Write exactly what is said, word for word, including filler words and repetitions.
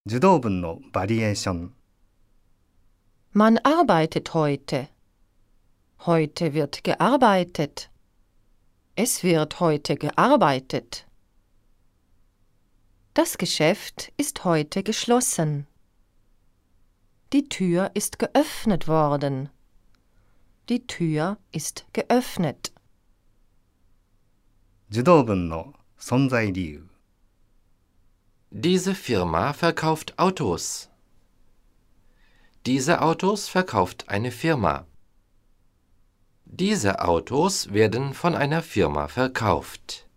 受動文のバリエーション。 Man arbeitet heute. Heute wird gearbeitet. Es wird heute gearbeitet. Das Geschäft ist heute geschlossen. Die Tür ist geöffnet worden. Die Tür ist geöffnet. 受動文の存在理由。 Diese Firma verkauft Autos. Diese Autos verkauft eine Firma. Diese Autos werden von einer Firma verkauft.